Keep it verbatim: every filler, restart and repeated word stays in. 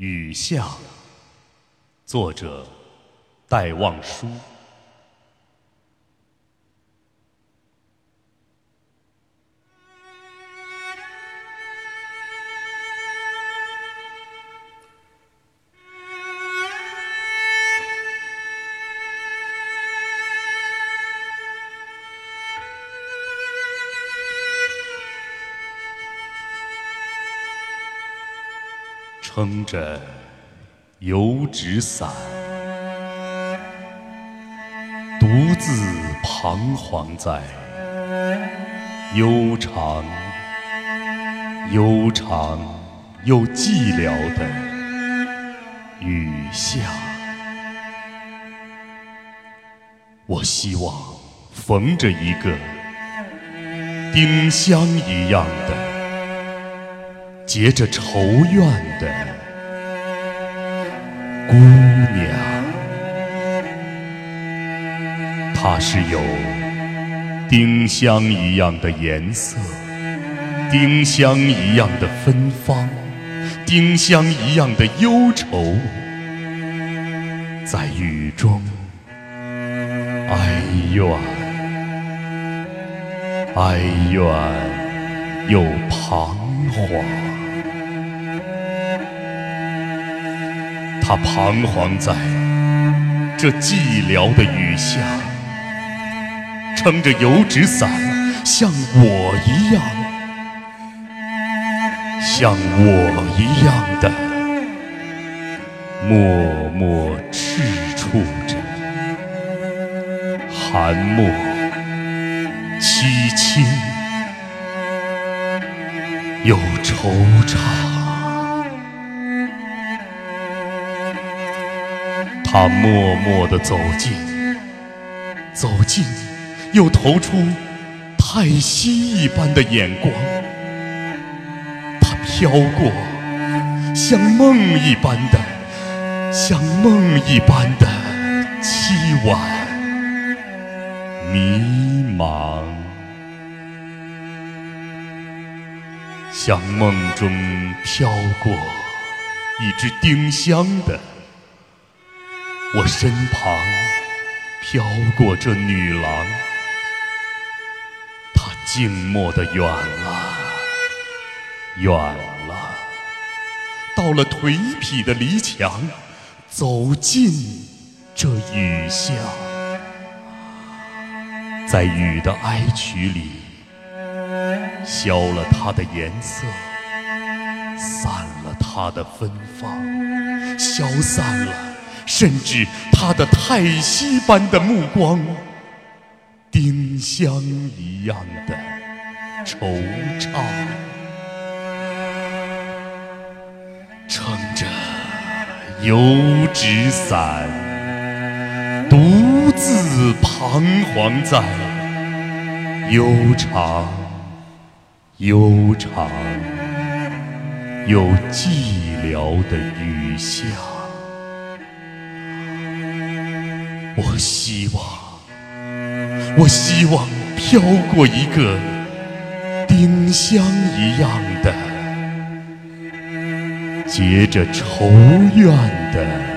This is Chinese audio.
雨巷，作者戴望舒。撑着油纸伞，独自彷徨在悠长、悠长又寂寥的雨巷。我希望逢着一个丁香一样的结着愁怨的姑娘，她是有丁香一样的颜色，丁香一样的芬芳，丁香一样的忧愁，在雨中哀怨，哀怨又彷徨。他彷徨在这寂寥的雨巷，撑着油纸伞，像我一样，像我一样的默默赤触着寒墨凄清又惆怅。他默默地走近，走近，又投出太息一般的眼光。他飘过，像梦一般的，像梦一般的凄婉迷茫，像梦中飘过一只丁香的。我身旁飘过这女郎，她静默地远了，远了，到了颓圮的篱墙，走进这雨巷，在雨的哀曲里，消了它的颜色，散了它的芬芳，消散了甚至他的太息般的目光，丁香一样的惆怅，撑着油纸伞，独自彷徨在悠长、悠长又寂寥的雨巷。我希望，我希望飘过一个丁香一样的结着愁怨的